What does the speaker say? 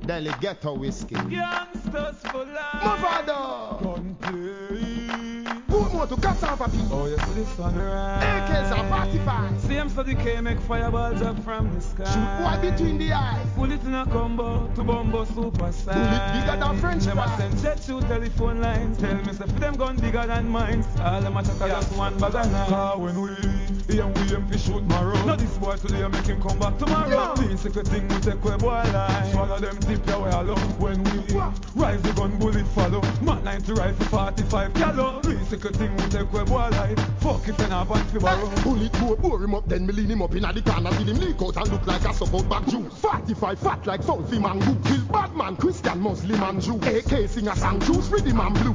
Delhi ghetto whiskey. Youngsters for life. Mavado. Gunplay. Who more to cut off a piece? Oh, you see this one right? AKs are 45. Same so the K make fireballs up from the sky. Shoot boy between the eyes. Pull it in a combo to Bumbo super size. Bullet bigger than French Them a fries. send jet to telephone lines. Tell me say them gun bigger than mine. All them a chat just one bag of nine. Car when we aim fi shoot marrow. Now this boy today make him come back tomorrow. Mean secret thing we take we boy line. Swallow them tip ya we alone. When we rise the gun bullet follow. Mat 90 rifle 45 gallo. Mean secret thing we take we boy line. Fuck if you not back fi borrow. Bullet bore him up, then me lean him up inna the corner till him leak out and look like a suck back Jew. 45 fat like Sulfi Mango. Kill bad man, Christian, Muslim and Jew. AK sing a song, choose rhythm and blue.